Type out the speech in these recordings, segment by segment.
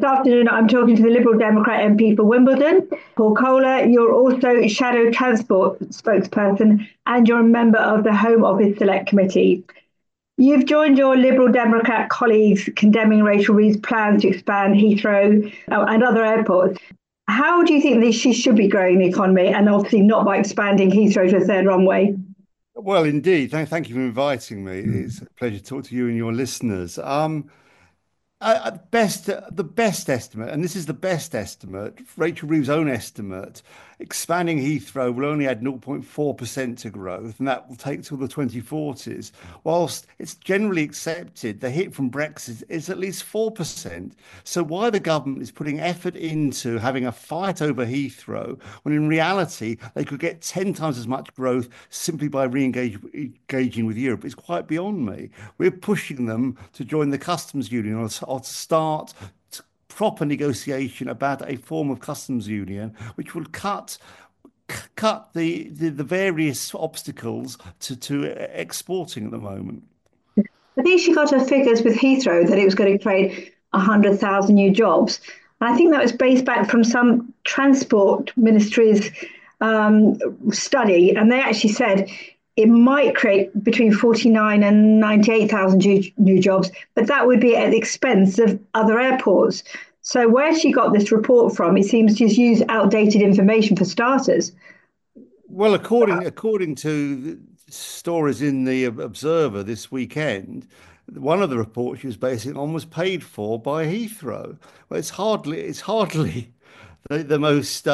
afternoon, I'm talking to the Liberal Democrat MP for Wimbledon, Paul Kohler. You're also Shadow Transport spokesperson and you're a member of the Home Office Select Committee. You've joined your Liberal Democrat colleagues condemning Rachel Reev's plans to expand Heathrow and other airports. How do you think that she should be growing the economy and obviously not by expanding Heathrow to a third runway? Well, indeed. Thank you for inviting me. It's a pleasure to talk to you and your listeners. The best estimate, and this is the best estimate, Rachel Reeves' own estimate, expanding Heathrow will only add 0.4% to growth, and that will take till the 2040s. Whilst it's generally accepted, the hit from Brexit is at least 4%. So why the government is putting effort into having a fight over Heathrow, when in reality they could get 10 times as much growth simply by engaging with Europe, is quite beyond me. We're pushing them to join the customs union or to start proper negotiation about a form of customs union, which will cut the various obstacles to exporting at the moment. I think she got her figures with Heathrow that it was going to create 100,000 new jobs. And I think that was based back from some transport ministry's study. And they actually said it might create between 49 and 98,000 new jobs, but that would be at the expense of other airports. So where she got this report from, it seems she's used outdated information for starters. Well, according to stories in the Observer this weekend, one of the reports she was basing on was paid for by Heathrow. Well, it's hardly the most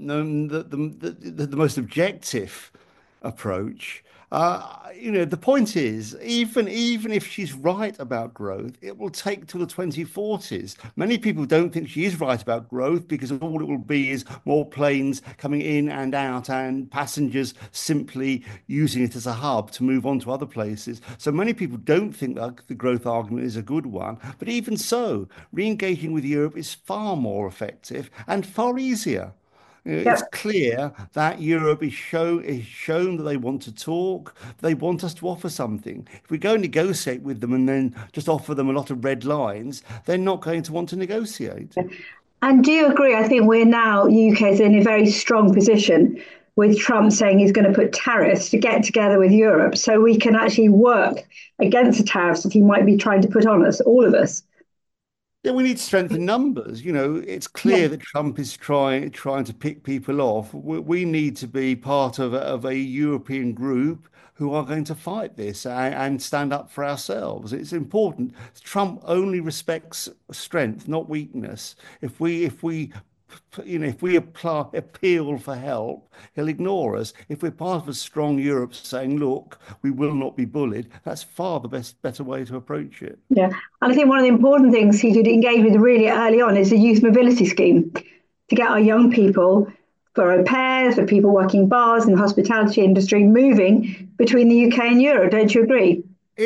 the most objective approach. The point is, even if she's right about growth, it will take till the 2040s. Many people don't think she is right about growth because all it will be is more planes coming in and out and passengers simply using it as a hub to move on to other places. So many people don't think that the growth argument is a good one. But even so, re-engaging with Europe is far more effective and far easier. It's Yep. clear that Europe is shown that they want to talk. They want us to offer something. If we go and negotiate with them and then just offer them a lot of red lines, they're not going to want to negotiate. And do you agree? I think we're now, UK is in a very strong position with Trump saying he's going to put tariffs to get together with Europe so we can actually work against the tariffs that he might be trying to put on us, all of us. Yeah, we need strength in numbers. It's Yeah. clear that Trump is trying to pick people off. We need to be part of a European group who are going to fight this and stand up for ourselves. It's important. Trump only respects strength, not weakness. If we appeal for help, he'll ignore us. If we're part of a strong Europe saying, look, we will not be bullied, that's far the better way to approach it. Yeah. And I think one of the important things he did engage with really early on is the youth mobility scheme to get our young people, for au pairs, for people working bars in the hospitality industry, moving between the UK and Europe. Don't you agree?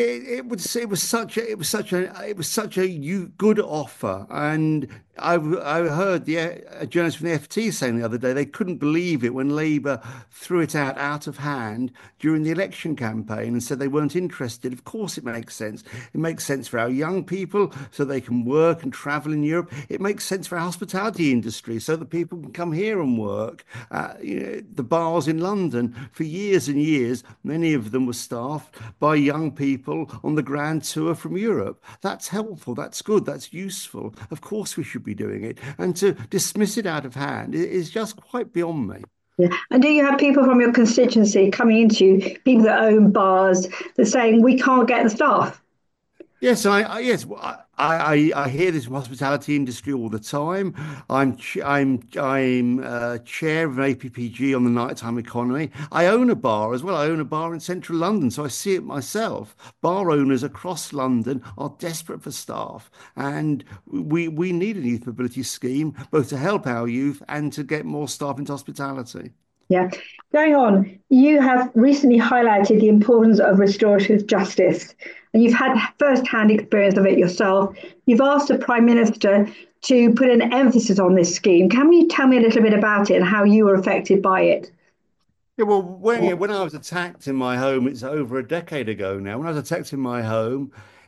It was such a good offer, and I heard a journalist from the FT saying the other day they couldn't believe it when Labour threw it out of hand during the election campaign and said they weren't interested. Of course, it makes sense. It makes sense for our young people so they can work and travel in Europe. It makes sense for our hospitality industry so that people can come here and work. The bars in London for years and years, many of them were staffed by young people on the grand tour from Europe. That's helpful. That's good. That's useful. Of course, we should be doing it. And to dismiss it out of hand is just quite beyond me. Yeah. And do you have people from your constituency coming into you, people that own bars, that saying we can't get the staff? Yes, yes, well, I hear this from hospitality industry all the time. I'm chair of an APPG on the nighttime economy. I own a bar as well. I own a bar in central London, so I see it myself. Bar owners across London are desperate for staff, and we need a youth mobility scheme both to help our youth and to get more staff into hospitality. Yeah. Going on, you have recently highlighted the importance of restorative justice, and you've had first-hand experience of it yourself. You've asked the Prime Minister to put an emphasis on this scheme. Can you tell me a little bit about it and how you were affected by it? Yeah, well, when I was attacked in my home, it's over a decade ago now. When I was attacked in my home,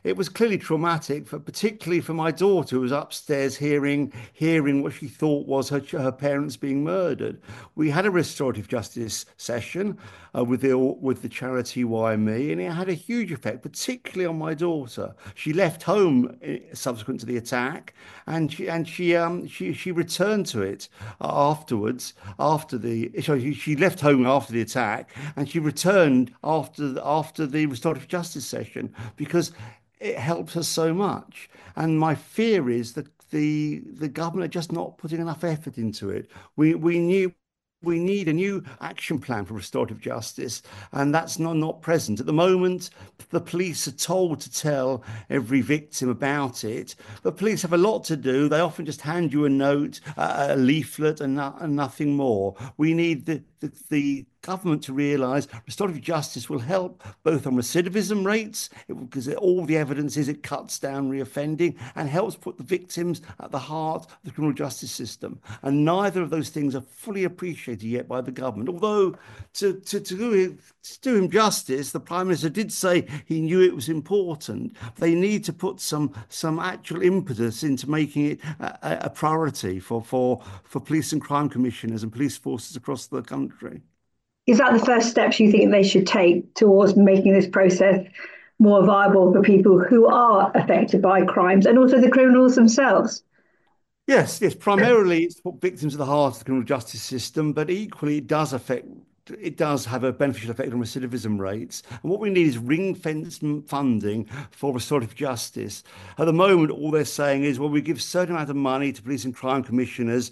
it was clearly traumatic, particularly for my daughter who was upstairs hearing what she thought was her parents being murdered. We had a restorative justice session with the charity Why Me, and it had a huge effect, particularly on my daughter. She left home subsequent to the attack, and she returned to it afterwards. She left home after the attack, and she returned after the restorative justice session because it helps us so much. And my fear is that the government are just not putting enough effort into it. We need a new action plan for restorative justice, and that's not present. At the moment, the police are told to tell every victim about it, but police have a lot to do. They often just hand you a note, a leaflet, and nothing more. We need the government to realise restorative justice will help both on recidivism rates, because all the evidence is it cuts down reoffending and helps put the victims at the heart of the criminal justice system. And neither of those things are fully appreciated yet by the government. Although, to do him justice, the Prime Minister did say he knew it was important. They need to put some actual impetus into making it a priority for police and crime commissioners and police forces across the country. Is that the first steps you think they should take towards making this process more viable for people who are affected by crimes and also the criminals themselves? Yes, yes. Primarily, it's put victims at the heart of the criminal justice system, but equally, it does have a beneficial effect on recidivism rates. And what we need is ring-fence funding for restorative justice. At the moment, all they're saying is, well, we give a certain amount of money to police and crime commissioners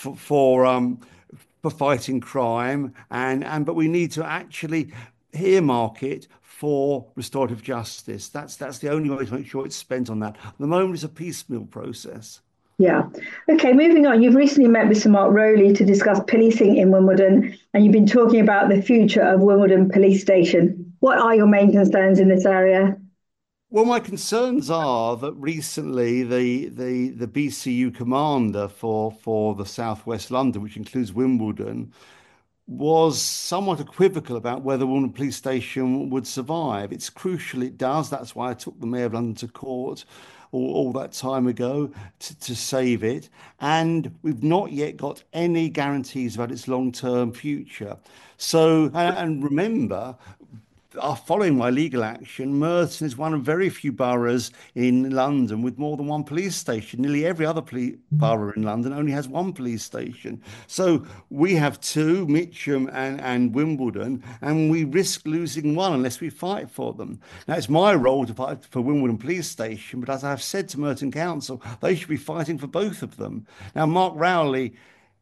for fighting crime, but we need to actually earmark it for restorative justice. That's the only way to make sure it's spent on that. At the moment, it's a piecemeal process. Yeah. Okay, moving on. You've recently met with Sir Mark Rowley to discuss policing in Wimbledon, and you've been talking about the future of Wimbledon Police Station. What are your main concerns in this area? Well, my concerns are that recently the BCU commander for the Southwest London, which includes Wimbledon, was somewhat equivocal about whether Wimbledon Police Station would survive. It's crucial it does. That's why I took the Mayor of London to court all that time ago to save it. And we've not yet got any guarantees about its long-term future. So, and remember, following my legal action, Merton is one of very few boroughs in London with more than one police station. Nearly every other borough in London only has one police station. So we have two, Mitcham and Wimbledon, and we risk losing one unless we fight for them. Now, it's my role to fight for Wimbledon Police Station, but as I've said to Merton Council, they should be fighting for both of them. Now, Mark Rowley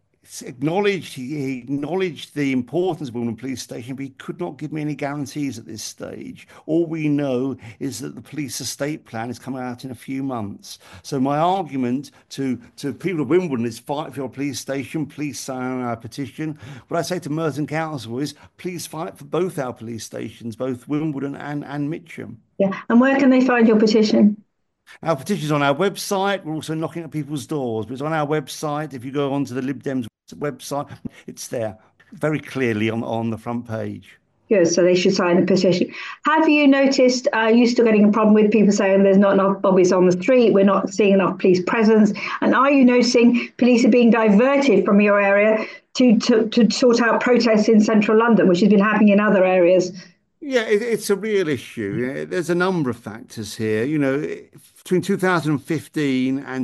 he acknowledged the importance of Wimbledon Police Station, but he could not give me any guarantees at this stage. All we know is that the police estate plan is coming out in a few months. So my argument to people of Wimbledon is fight for your police station, please sign our petition. What I say to Merton Council is please fight for both our police stations, both Wimbledon and Mitcham. Yeah, and where can they find your petition? Our petition's on our website. We're also knocking at people's doors, but it's on our website. If you go onto the Lib Dems website, it's there very clearly on the front page. Good, so they should sign the petition. Have you noticed, are you still getting a problem with people saying there's not enough bobbies on the street, we're not seeing enough police presence? And are you noticing police are being diverted from your area to sort out protests in central London, which has been happening in other areas? Yeah, it's a real issue. There's a number of factors here. You know, between 2015 and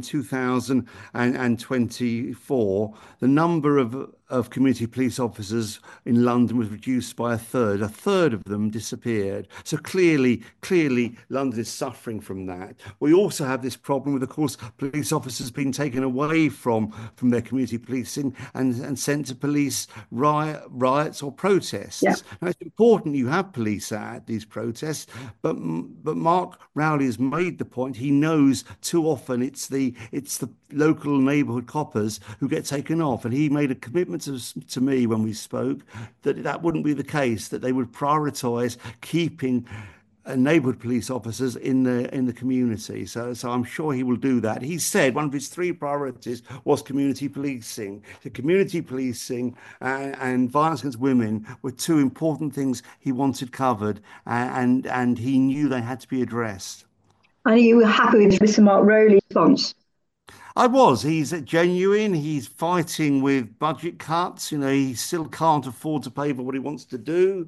2024, the number of community police officers in London was reduced by a third. A third of them disappeared. So clearly, London is suffering from that. We also have this problem with, of course, police officers being taken away from their community policing and sent to police riots or protests. Yeah. Now, it's important you have police at these protests, but Mark Rowley has made the point. He knows too often it's the local neighbourhood coppers who get taken off, and he made a commitment to me when we spoke that wouldn't be the case, that they would prioritise keeping neighbourhood police officers in the community. So I'm sure he will do that. He said one of his three priorities was community policing. The community policing and violence against women were two important things he wanted covered, and he knew they had to be addressed. Are you happy with Mr. Mark Rowley's response? I was. He's genuine. He's fighting with budget cuts. He still can't afford to pay for what he wants to do.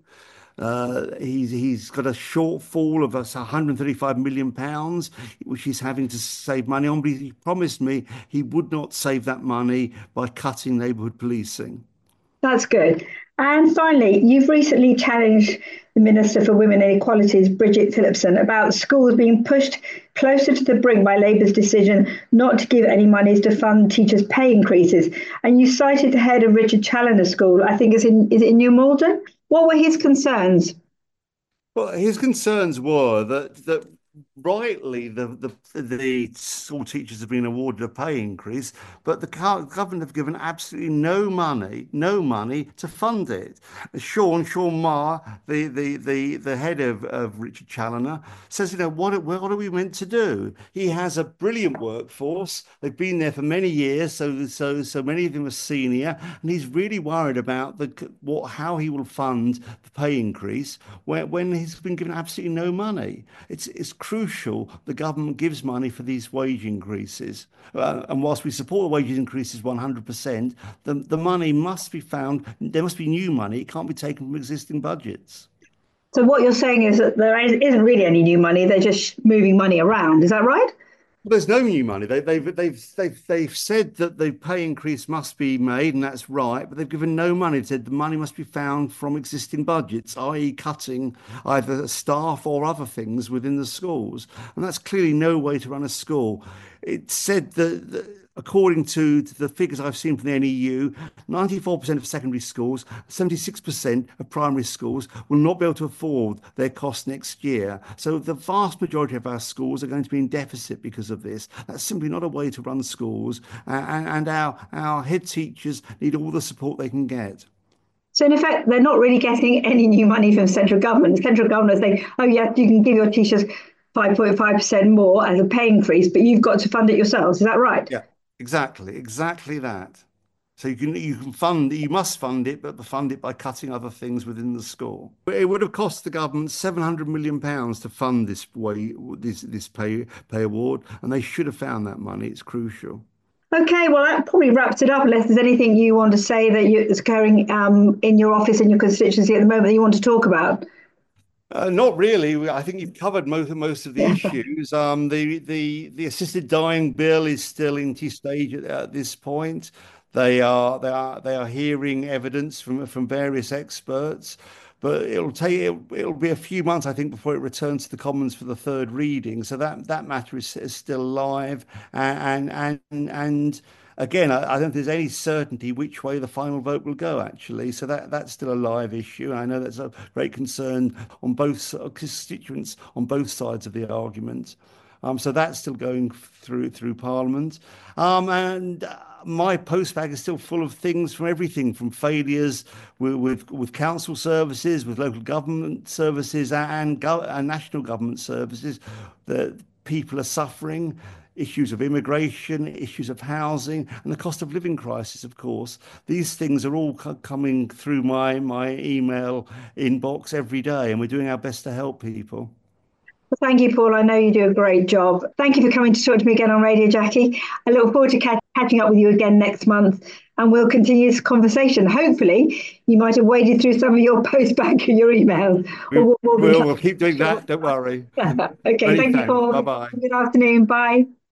He's got a shortfall of us 135 million pounds, which he's having to save money on. But he promised me he would not save that money by cutting neighbourhood policing. That's good. And finally, you've recently challenged the Minister for Women and Equalities, Bridget Phillipson, about schools being pushed closer to the brink by Labour's decision not to give any monies to fund teachers' pay increases. And you cited the head of Richard Challoner School, I think is it in New Malden? What were his concerns? Well, his concerns were that rightly the school teachers have been awarded a pay increase, but the government have given absolutely no money to fund it. Sean Maher, the head of Richard Challoner, says, what are we meant to do? He has a brilliant workforce. They've been there for many years, so many of them are senior, and he's really worried about how he will fund the pay increase when he's been given absolutely no money. It's crucial the government gives money for these wage increases. And whilst we support the wage increases 100%, the money must be found. There must be new money. It can't be taken from existing budgets. So what you're saying is that there isn't really any new money, they're just moving money around. Is that right? Well, there's no new money. They've said that the pay increase must be made, and that's right, but they've given no money. They've said the money must be found from existing budgets, i.e., cutting either staff or other things within the schools. And that's clearly no way to run a school. It said that according to the figures I've seen from the NEU, 94% of secondary schools, 76% of primary schools will not be able to afford their costs next year. So the vast majority of our schools are going to be in deficit because of this. That's simply not a way to run schools. And our head teachers need all the support they can get. So in effect, they're not really getting any new money from central government. The central government is saying, oh yeah, you can give your teachers 5.5% more as a pay increase, but you've got to fund it yourselves. Is that right? Yeah, exactly that. So you must fund it, but fund it by cutting other things within the school. It would have cost the government £700 million to fund this pay award, and they should have found that money. It's crucial. Okay, well, that probably wraps it up, unless there's anything you want to say that's occurring in your office and your constituency at the moment that you want to talk about. Not really. I think you've covered most of the Yeah. issues. The assisted dying bill is still in key stage at this point. They are hearing evidence from various experts, but it'll be a few months, I think, before it returns to the Commons for the third reading. So that matter is still live, and again, I don't think there's any certainty which way the final vote will go, actually. So that's still a live issue. And I know that's a great concern on constituents on both sides of the argument. So that's still going through Parliament. And my postbag is still full of things from everything from failures with council services, with local government services, and national government services that people are suffering. Issues of immigration, issues of housing, and the cost of living crisis, of course. These things are all coming through my email inbox every day, and we're doing our best to help people. Well, thank you, Paul. I know you do a great job. Thank you for coming to talk to me again on Radio Jackie. I look forward to catching up with you again next month, and we'll continue this conversation. Hopefully, you might have waded through some of your postbag and your emails. We'll keep doing that. Don't worry. Okay, Many thank you, thanks. Paul. Bye bye. Good afternoon. Bye.